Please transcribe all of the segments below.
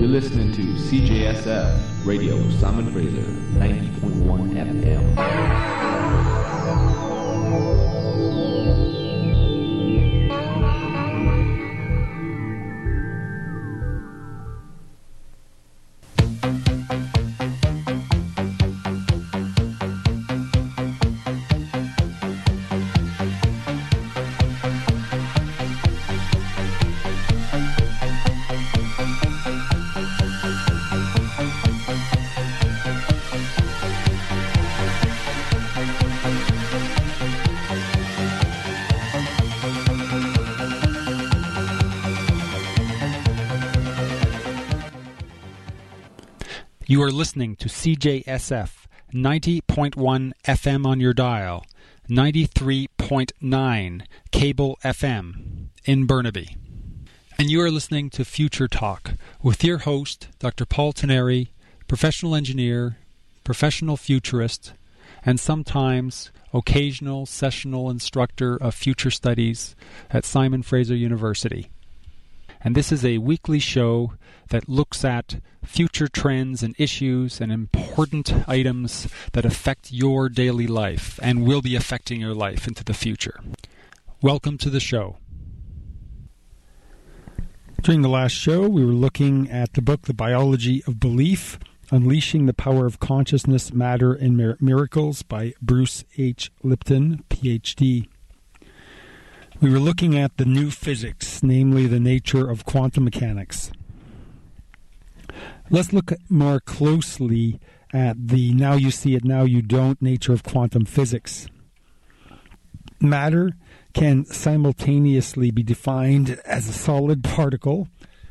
listening to CJSF Radio, Simon Fraser, 90.1 FM. You are listening to CJSF 90.1 FM on your dial, 93.9 cable FM in Burnaby. And you are listening to Future Talk with your host, Dr. Paul Teneri, professional engineer, professional futurist, and sometimes occasional sessional instructor of future studies at Simon Fraser University. And this is a weekly show that looks at future trends and issues and important items that affect your daily life and will be affecting your life into the future. Welcome to the show. During the last show, we were looking at the book, The Biology of Belief, Unleashing the Power of Consciousness, Matter, and Miracles by Bruce H. Lipton, Ph.D. We were looking at the new physics, namely the nature of quantum mechanics. Let's look more closely at the now you see it, now you don't nature of quantum physics. Matter can simultaneously be defined as a solid particle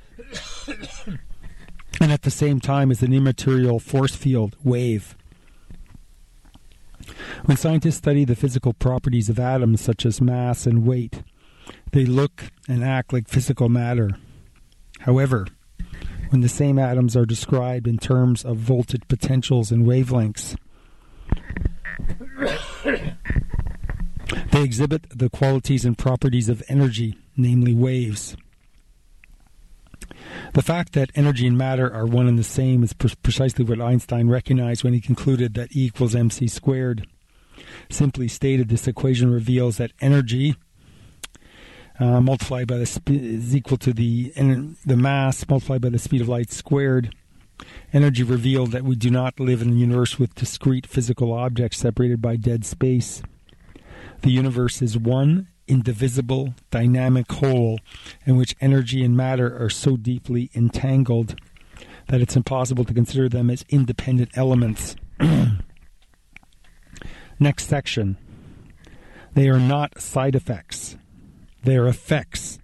and at the same time as an immaterial force field wave. When scientists study the physical properties of atoms such as mass and weight, they look and act like physical matter. However, when the same atoms are described in terms of voltage potentials and wavelengths, they exhibit the qualities and properties of energy, namely waves. The fact that energy and matter are one and the same is precisely what Einstein recognized when he concluded that E equals mc squared. Simply stated, this equation reveals that energy multiplied by is equal to the mass multiplied by the speed of light squared. Energy revealed that we do not live in a universe with discrete physical objects separated by dead space. The universe is one indivisible, dynamic whole in which energy and matter are so deeply entangled that it's impossible to consider them as independent elements. Next section. They are not side effects. They are effects.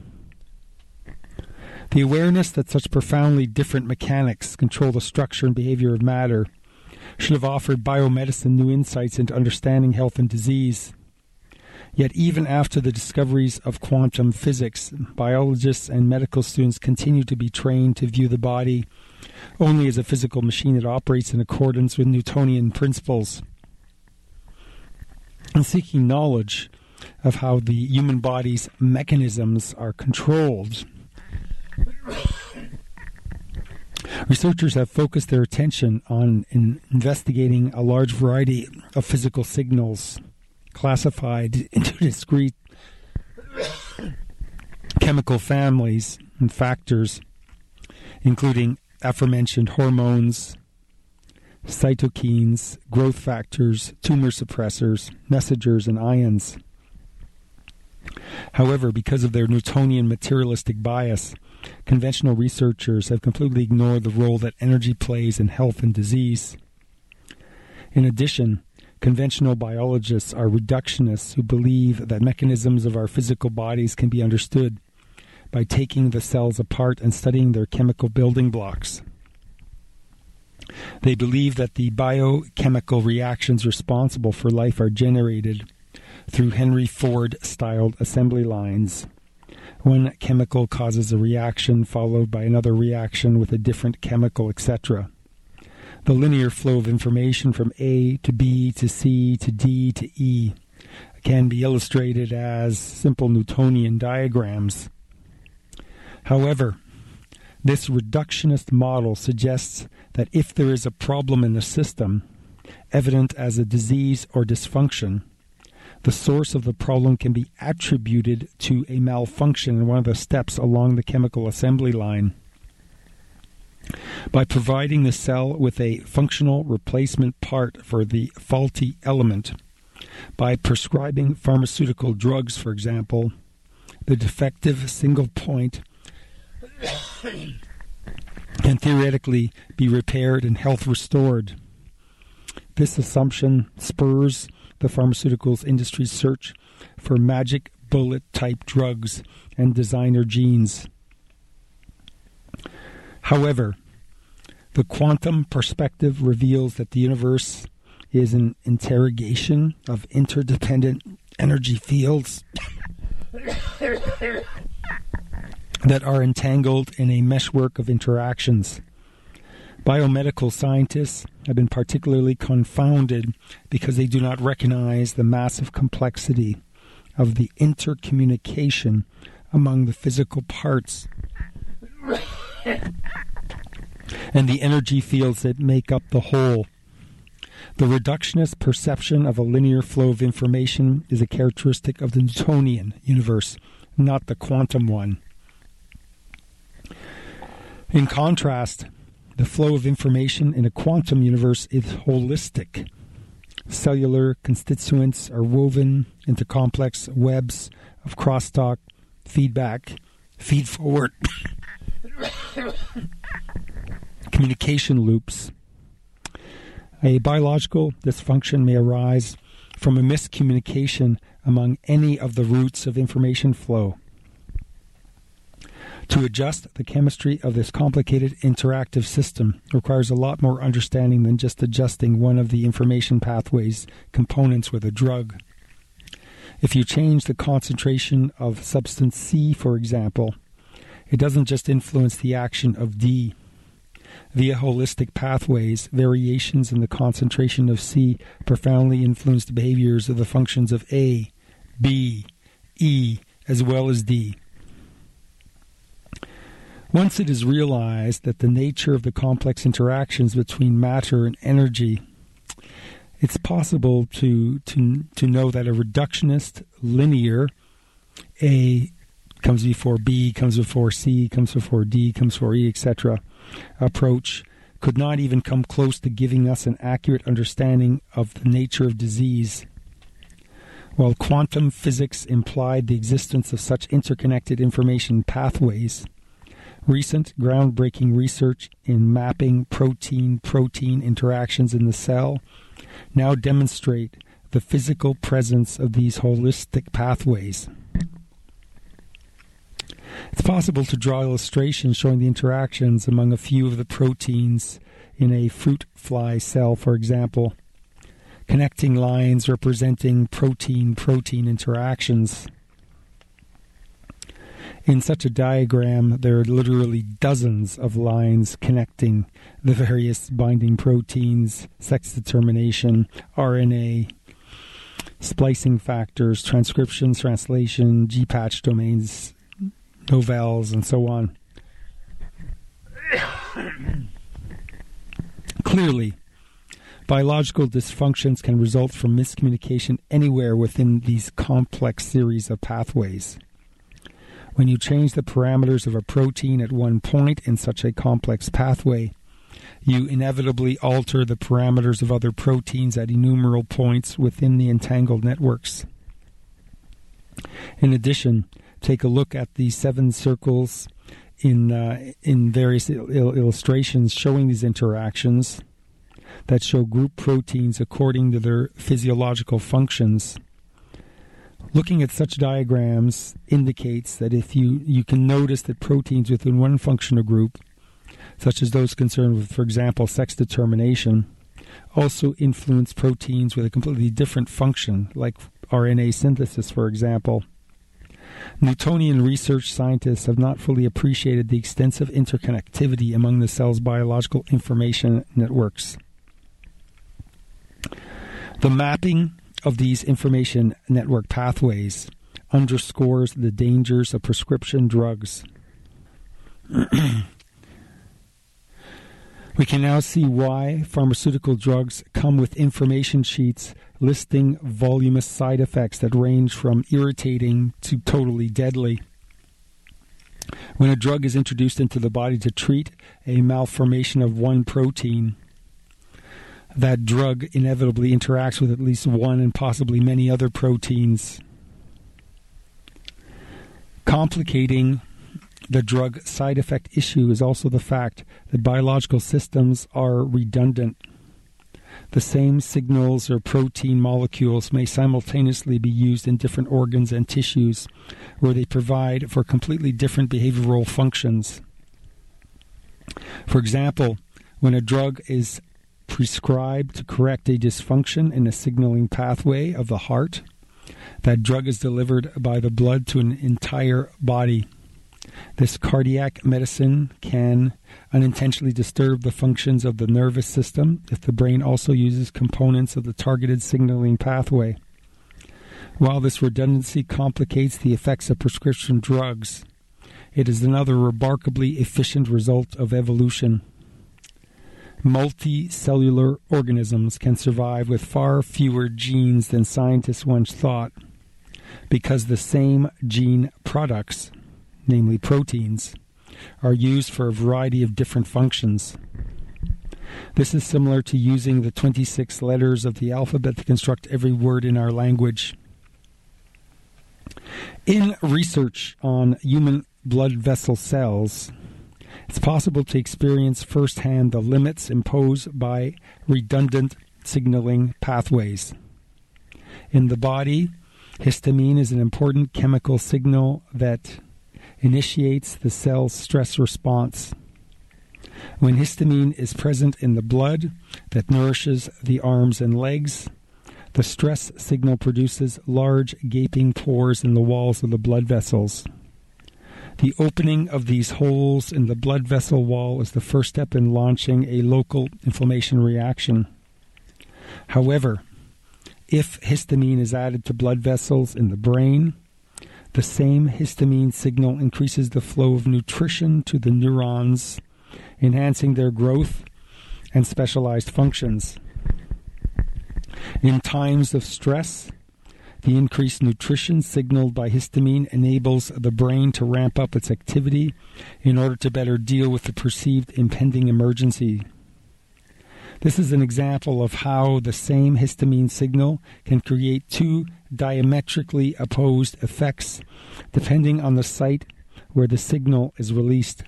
The awareness that such profoundly different mechanics control the structure and behavior of matter should have offered biomedicine new insights into understanding health and disease. Yet even after the discoveries of quantum physics, biologists and medical students continue to be trained to view the body only as a physical machine that operates in accordance with Newtonian principles. In seeking knowledge of how the human body's mechanisms are controlled, researchers have focused their attention on investigating a large variety of physical signals classified into discrete chemical families and factors, including aforementioned hormones, cytokines, growth factors, tumor suppressors, messengers, and ions. However, because of their Newtonian materialistic bias, conventional researchers have completely ignored the role that energy plays in health and disease. In addition, conventional biologists are reductionists who believe that mechanisms of our physical bodies can be understood by taking the cells apart and studying their chemical building blocks. They believe that the biochemical reactions responsible for life are generated through Henry Ford-styled assembly lines. One chemical causes a reaction followed by another reaction with a different chemical, etc. The linear flow of information from A to B to C to D to E can be illustrated as simple Newtonian diagrams. However, This reductionist model suggests that if there is a problem in the system, evident as a disease or dysfunction, the source of the problem can be attributed to a malfunction in one of the steps along the chemical assembly line. By providing the cell with a functional replacement part for the faulty element, by prescribing pharmaceutical drugs, for example, the defective single point can theoretically be repaired and health restored. This assumption spurs the pharmaceuticals industry's search for magic bullet-type drugs and designer genes. However, the quantum perspective reveals that the universe is an interrogation of interdependent energy fields that are entangled in a meshwork of interactions. Biomedical scientists have been particularly confounded because they do not recognize the massive complexity of the intercommunication among the physical parts and the energy fields that make up the whole. The reductionist perception of a linear flow of information is a characteristic of the Newtonian universe, not the quantum one. In contrast, the flow of information in a quantum universe is holistic. Cellular constituents are woven into complex webs of crosstalk, feedback, feed-forward communication loops. A biological dysfunction may arise from a miscommunication among any of the routes of information flow. To adjust the chemistry of this complicated interactive system requires a lot more understanding than just adjusting one of the information pathways components with a drug. If you change the concentration of substance C, for example, it doesn't just influence the action of D. Via holistic pathways, variations in the concentration of C profoundly influence the behaviors of the functions of A, B, E, as well as D. Once it is realized that the nature of the complex interactions between matter and energy, it's possible to know that a reductionist linear A comes before B, comes before C, comes before D, comes before E, etc. approach could not even come close to giving us an accurate understanding of the nature of disease. While quantum physics implied the existence of such interconnected information pathways, recent groundbreaking research in mapping protein-protein interactions in the cell now demonstrate the physical presence of these holistic pathways. It's possible to draw illustrations showing the interactions among a few of the proteins in a fruit fly cell, for example, connecting lines representing protein-protein interactions. In such a diagram, there are literally dozens of lines connecting the various binding proteins, sex determination, RNA, splicing factors, transcription, translation, G-patch domains, novels, and so on. Clearly, biological dysfunctions can result from miscommunication anywhere within these complex series of pathways. When you change the parameters of a protein at one point in such a complex pathway, you inevitably alter the parameters of other proteins at innumerable points within the entangled networks. In addition, take a look at the 7 circles in various illustrations showing these interactions that show group proteins according to their physiological functions. Looking at such diagrams indicates that if you can notice that proteins within one functional group, such as those concerned with, for example, sex determination, also influence proteins with a completely different function, like RNA synthesis, for example. Newtonian research scientists have not fully appreciated the extensive interconnectivity among the cell's biological information networks. The mapping of these information network pathways underscores the dangers of prescription drugs. We can now see why pharmaceutical drugs come with information sheets listing voluminous side effects that range from irritating to totally deadly. When a drug is introduced into the body to treat a malformation of one protein, that drug inevitably interacts with at least one and possibly many other proteins, complicating the drug side effect issue is also the fact that biological systems are redundant. The same signals or protein molecules may simultaneously be used in different organs and tissues where they provide for completely different behavioral functions. For example, when a drug is prescribed to correct a dysfunction in a signaling pathway of the heart, that drug is delivered by the blood to an entire body. This cardiac medicine can unintentionally disturb the functions of the nervous system if the brain also uses components of the targeted signaling pathway. While this redundancy complicates the effects of prescription drugs, it is another remarkably efficient result of evolution. Multicellular organisms can survive with far fewer genes than scientists once thought, because the same gene products, namely proteins, are used for a variety of different functions. This is similar to using the 26 letters of the alphabet to construct every word in our language. In research on human blood vessel cells, it's possible to experience firsthand the limits imposed by redundant signaling pathways. In the body, histamine is an important chemical signal that initiates the cell's stress response. When histamine is present in the blood that nourishes the arms and legs, the stress signal produces large gaping pores in the walls of the blood vessels. The opening of these holes in the blood vessel wall is the first step in launching a local inflammation reaction. However, if histamine is added to blood vessels in the brain, the same histamine signal increases the flow of nutrition to the neurons, enhancing their growth and specialized functions. In times of stress, the increased nutrition signaled by histamine enables the brain to ramp up its activity in order to better deal with the perceived impending emergency. This is an example of how the same histamine signal can create two diametrically opposed effects depending on the site where the signal is released.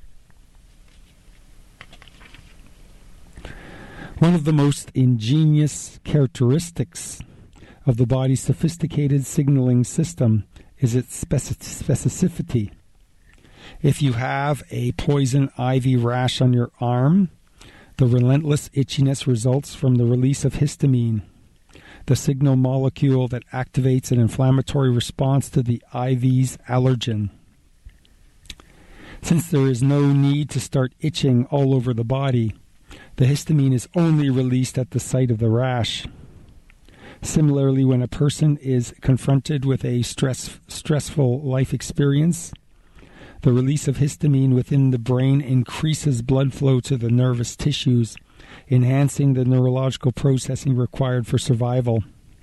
One of the most ingenious characteristics of the body's sophisticated signaling system is its specificity. If you have a poison ivy rash on your arm, the relentless itchiness results from the release of histamine, the signal molecule that activates an inflammatory response to the ivy's allergen. Since there is no need to start itching all over the body, the histamine is only released at the site of the rash. Similarly, when a person is confronted with a stressful life experience, the release of histamine within the brain increases blood flow to the nervous tissues, enhancing the neurological processing required for survival.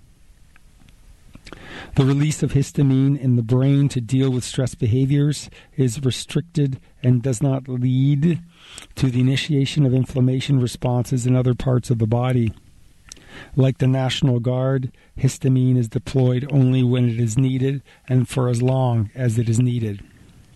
The release of histamine in the brain to deal with stress behaviors is restricted and does not lead to the initiation of inflammation responses in other parts of the body. Like the National Guard, histamine is deployed only when it is needed and for as long as it is needed.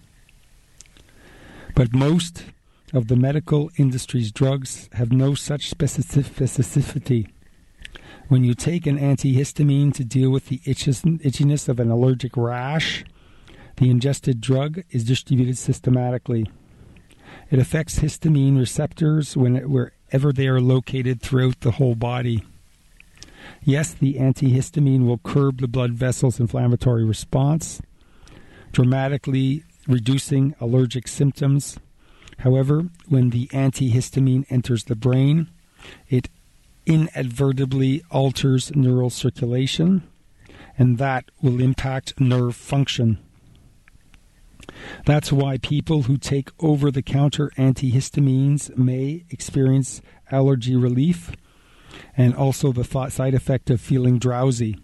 But most of the medical industry's drugs have no such specificity. When you take an antihistamine to deal with the itchiness of an allergic rash, the ingested drug is distributed systematically. It affects histamine receptors wherever they are located throughout the whole body. Yes, the antihistamine will curb the blood vessel's inflammatory response, dramatically reducing allergic symptoms. However, when the antihistamine enters the brain, it inadvertently alters neural circulation, and that will impact nerve function. That's why people who take over-the-counter antihistamines may experience allergy relief and also the side effect of feeling drowsy.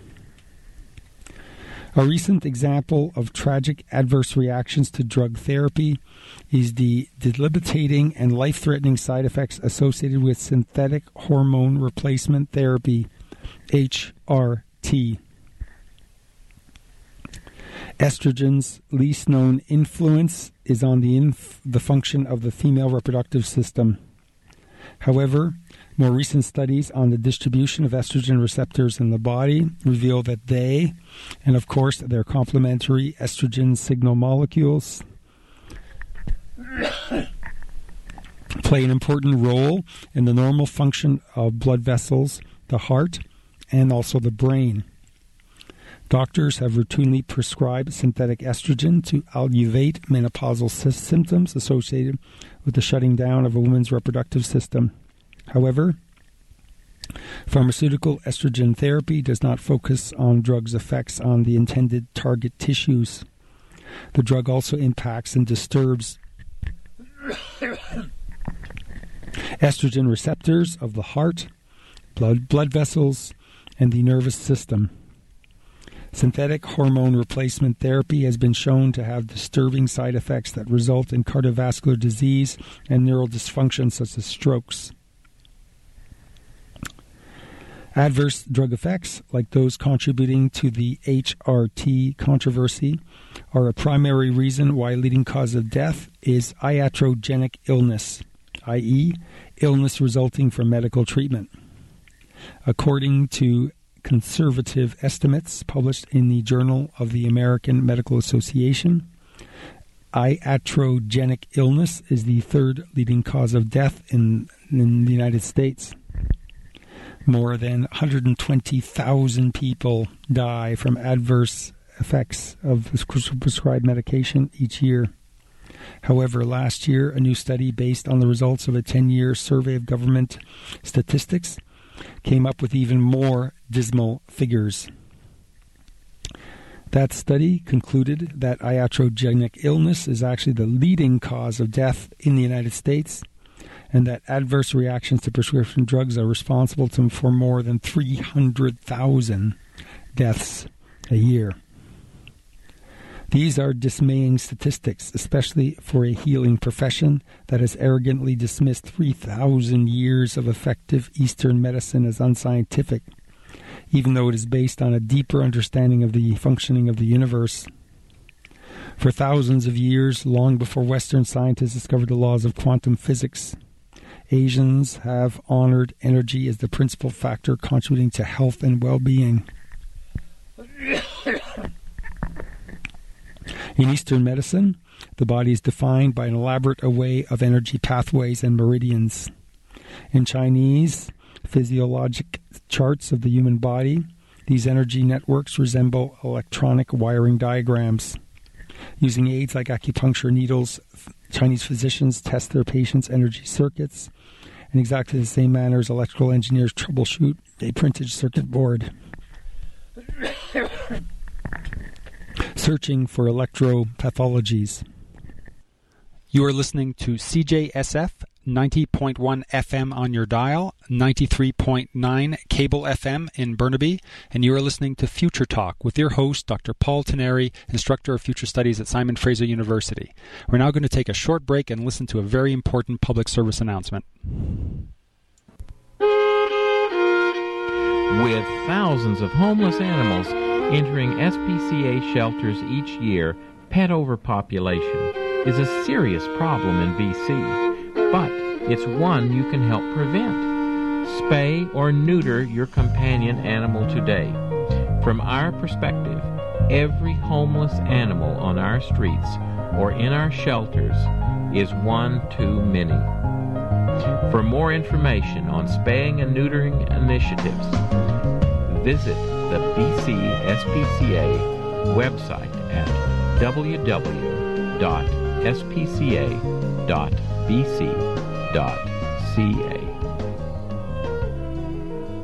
A recent example of tragic adverse reactions to drug therapy is the debilitating and life-threatening side effects associated with synthetic hormone replacement therapy, HRT. Estrogen's least known influence is on the function of the female reproductive system. However, more recent studies on the distribution of estrogen receptors in the body reveal that they, and of course their complementary estrogen signal molecules, play an important role in the normal function of blood vessels, the heart, and also the brain. Doctors have routinely prescribed synthetic estrogen to alleviate menopausal symptoms associated with the shutting down of a woman's reproductive system. However, pharmaceutical estrogen therapy does not focus on drugs' effects on the intended target tissues. The drug also impacts and disturbs estrogen receptors of the heart, blood vessels, and the nervous system. Synthetic hormone replacement therapy has been shown to have disturbing side effects that result in cardiovascular disease and neural dysfunction such as strokes. Adverse drug effects, like those contributing to the HRT controversy, are a primary reason why leading cause of death is iatrogenic illness, i.e., illness resulting from medical treatment. According to conservative estimates published in the Journal of the American Medical Association, iatrogenic illness is the third leading cause of death in the United States. More than 120,000 people die from adverse effects of prescribed medication each year. However, last year, a new study based on the results of a 10-year survey of government statistics came up with even more dismal figures. That study concluded that iatrogenic illness is actually the leading cause of death in the United States, and that adverse reactions to prescription drugs are responsible for more than 300,000 deaths a year. These are dismaying statistics, especially for a healing profession that has arrogantly dismissed 3,000 years of effective Eastern medicine as unscientific, even though it is based on a deeper understanding of the functioning of the universe. For thousands of years, long before Western scientists discovered the laws of quantum physics, Asians have honored energy as the principal factor contributing to health and well-being. In Eastern medicine, the body is defined by an elaborate array of energy pathways and meridians. In Chinese physiologic charts of the human body, these energy networks resemble electronic wiring diagrams. Using aids like acupuncture needles, Chinese physicians test their patients' energy circuits in exactly the same manner as electrical engineers troubleshoot a printed circuit board, searching for electropathologies. You are listening to CJSF 90.1 FM on your dial, 93.9 cable FM in Burnaby, and you are listening to Future Talk with your host, Dr. Paul Teneri, Instructor of Future Studies at Simon Fraser University. We're now going to take a short break and listen to a very important public service announcement. With thousands of homeless animals entering SPCA shelters each year, pet overpopulation is a serious problem in BC. But it's one you can help prevent. Spay or neuter your companion animal today. From our perspective, every homeless animal on our streets or in our shelters is one too many. For more information on spaying and neutering initiatives, visit the BC SPCA website at www.spca.bc.ca.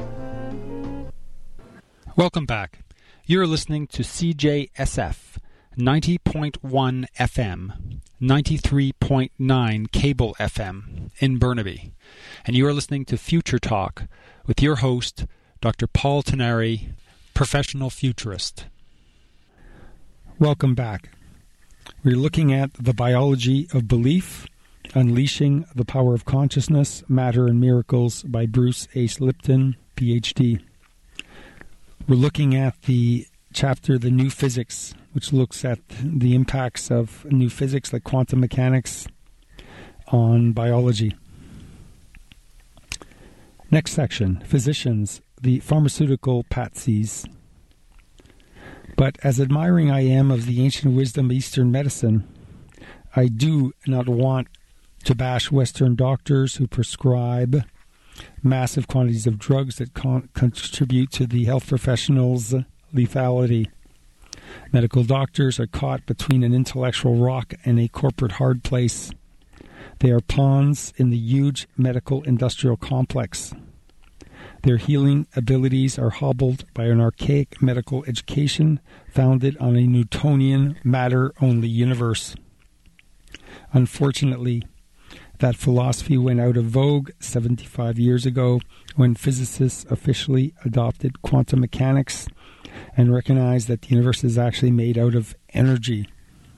Welcome back. You're listening to CJSF 90.1 FM, 93.9 cable FM in Burnaby. And you are listening to Future Talk with your host, Dr. Paul Tennari, professional futurist. Welcome back. We're looking at The Biology of Belief, Unleashing the Power of Consciousness, Matter and Miracles by Bruce H. Lipton, Ph.D. We're looking at the chapter, The New Physics, which looks at the impacts of new physics like quantum mechanics on biology. Next section, Physicians, the Pharmaceutical Patsies. But as admiring I am of the ancient wisdom of Eastern medicine, I do not want to bash Western doctors who prescribe massive quantities of drugs that contribute to the health professionals' lethality. Medical doctors are caught between an intellectual rock and a corporate hard place. They are pawns in the huge medical industrial complex. Their healing abilities are hobbled by an archaic medical education founded on a Newtonian matter-only universe. Unfortunately, that philosophy went out of vogue 75 years ago when physicists officially adopted quantum mechanics and recognized that the universe is actually made out of energy.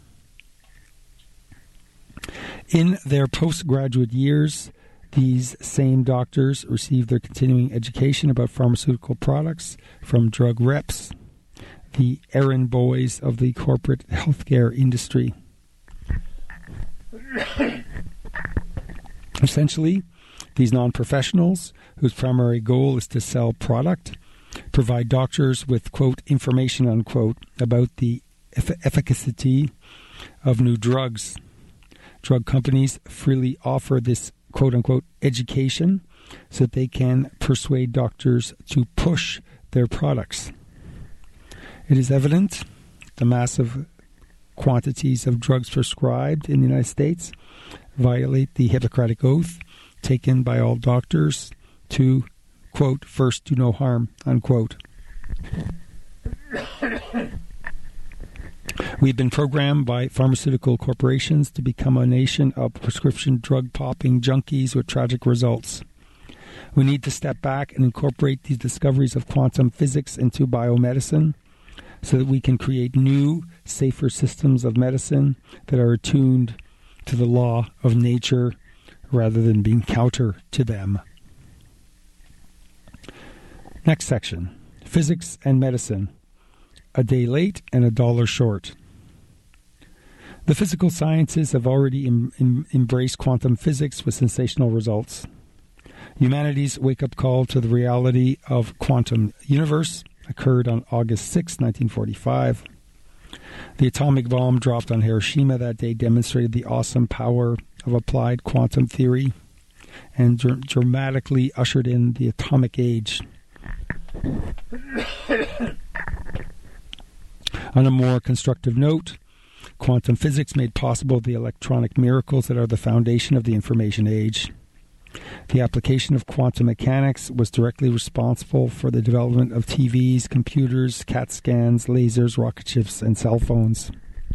In their postgraduate years, these same doctors receive their continuing education about pharmaceutical products from drug reps, the errand boys of the corporate healthcare industry. Essentially, these non-professionals, whose primary goal is to sell product, provide doctors with, quote, information, unquote, about the efficacy of new drugs. Drug companies freely offer this, quote-unquote, education so that they can persuade doctors to push their products. It is evident the massive quantities of drugs prescribed in the United States violate the Hippocratic Oath taken by all doctors to, quote, first do no harm, unquote. We've been programmed by pharmaceutical corporations to become a nation of prescription drug-popping junkies with tragic results. We need to step back and incorporate these discoveries of quantum physics into biomedicine so that we can create new, safer systems of medicine that are attuned to the law of nature rather than being counter to them. Next section, Physics and Medicine. A day late and a dollar short. The physical sciences have already embraced quantum physics with sensational results. Humanity's wake-up call to the reality of quantum universe occurred on August 6, 1945. The atomic bomb dropped on Hiroshima that day demonstrated the awesome power of applied quantum theory and dramatically ushered in the atomic age. On a more constructive note, quantum physics made possible the electronic miracles that are the foundation of the information age. The application of quantum mechanics was directly responsible for the development of TVs, computers, CAT scans, lasers, rocket ships, and cell phones.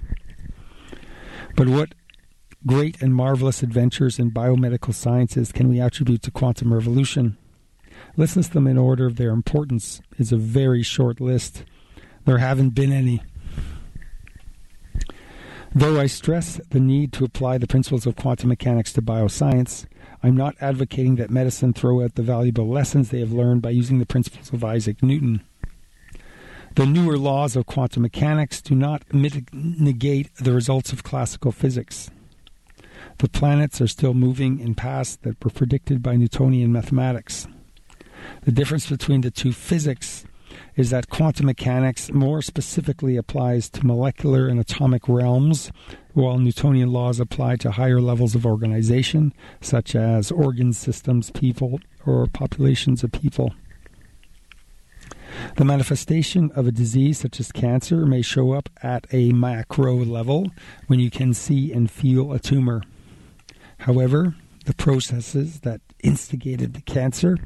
But what great and marvelous adventures in biomedical sciences can we attribute to quantum revolution? Let's list them in order of their importance. It's a very short list. There haven't been any. Though I stress the need to apply the principles of quantum mechanics to bioscience, I'm not advocating that medicine throw out the valuable lessons they have learned by using the principles of Isaac Newton. The newer laws of quantum mechanics do not negate the results of classical physics. The planets are still moving in paths that were predicted by Newtonian mathematics. The difference between the two physics is that quantum mechanics more specifically applies to molecular and atomic realms, while Newtonian laws apply to higher levels of organization, such as organ systems, people, or populations of people. The manifestation of a disease such as cancer may show up at a macro level when you can see and feel a tumor. However, the processes that instigated the cancer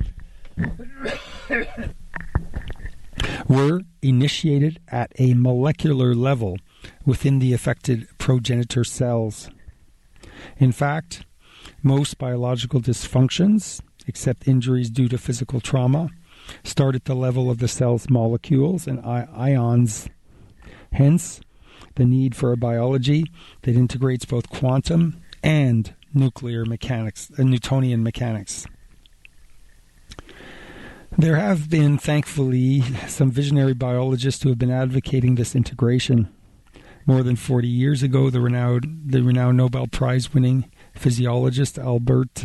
were initiated at a molecular level within the affected progenitor cells. In fact, most biological dysfunctions, except injuries due to physical trauma, start at the level of the cell's molecules and ions. Hence, the need for a biology that integrates both quantum and nuclear mechanics, Newtonian mechanics. There have been, thankfully, some visionary biologists who have been advocating this integration. More than 40 years ago, the renowned Nobel Prize-winning physiologist Albert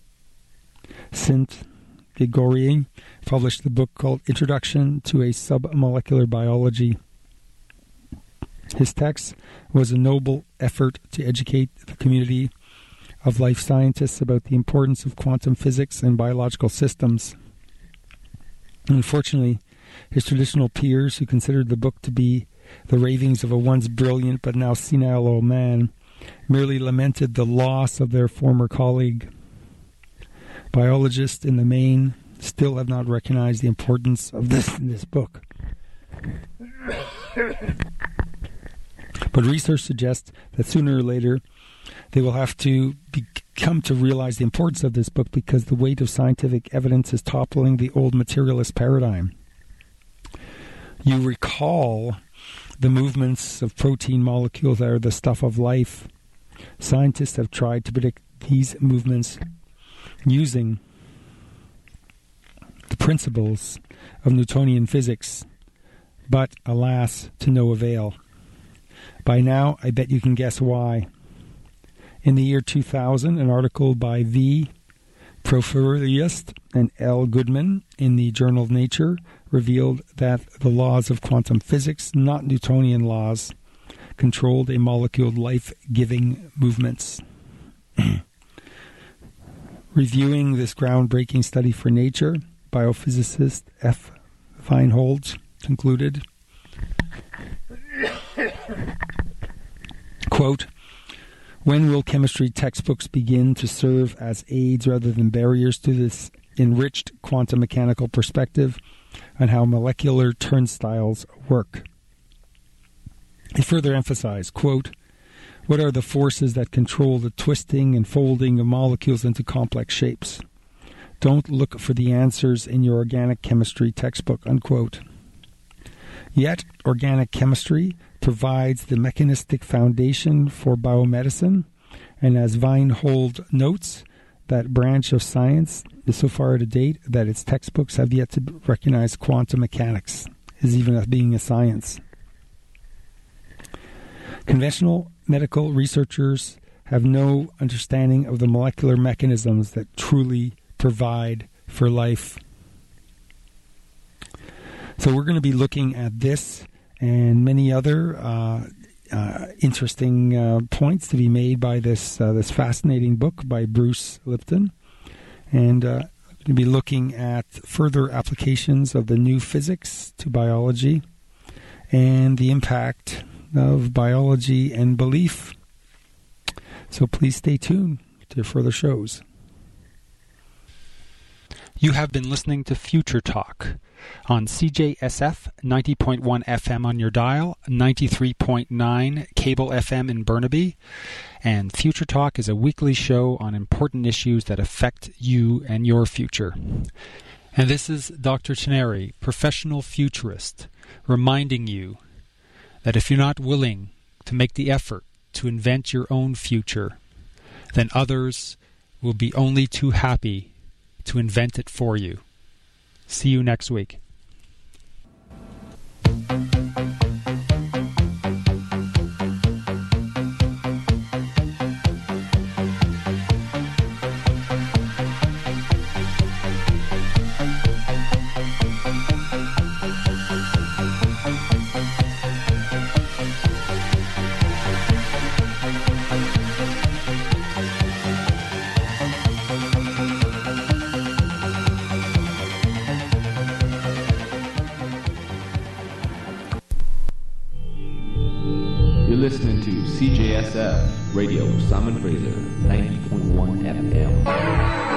Szent-Györgyi published the book called Introduction to a Submolecular Biology. His text was a noble effort to educate the community of life scientists about the importance of quantum physics and biological systems. Unfortunately, his traditional peers, who considered the book to be the ravings of a once brilliant but now senile old man, merely lamented the loss of their former colleague. Biologists, in the main, still have not recognized the importance of this book. But research suggests that sooner or later they will have to come to realize the importance of this book, because the weight of scientific evidence is toppling the old materialist paradigm. You recall the movements of protein molecules that are the stuff of life. Scientists have tried to predict these movements using the principles of Newtonian physics, but alas, to no avail. By now, I bet you can guess why. In the year 2000, an article by V. Profilius and L. Goodman in the Journal of Nature revealed that the laws of quantum physics, not Newtonian laws, controlled a molecule's life-giving movements. Reviewing this groundbreaking study for Nature, biophysicist F. Feinholz concluded, quote, "When will chemistry textbooks begin to serve as aids rather than barriers to this enriched quantum mechanical perspective on how molecular turnstiles work?" He further emphasized, quote, "What are the forces that control the twisting and folding of molecules into complex shapes? Don't look for the answers in your organic chemistry textbook," unquote. Yet, organic chemistry provides the mechanistic foundation for biomedicine, and as Feinholz notes, that branch of science is so far out of date that its textbooks have yet to recognize quantum mechanics as even being a science. Conventional medical researchers have no understanding of the molecular mechanisms that truly provide for life. So we're going to be looking at this and many other interesting points to be made by this fascinating book by Bruce Lipton. And we're going to be looking at further applications of the new physics to biology and the impact of biology and belief. So please stay tuned to further shows. You have been listening to Future Talk on CJSF 90.1 FM on your dial, 93.9 cable FM in Burnaby, and Future Talk is a weekly show on important issues that affect you and your future. And this is Dr. Tenneri, professional futurist, reminding you that if you're not willing to make the effort to invent your own future, then others will be only too happy to invent it for you. See you next week. Listening to CJSF Radio, Simon Fraser, 90.1 FM.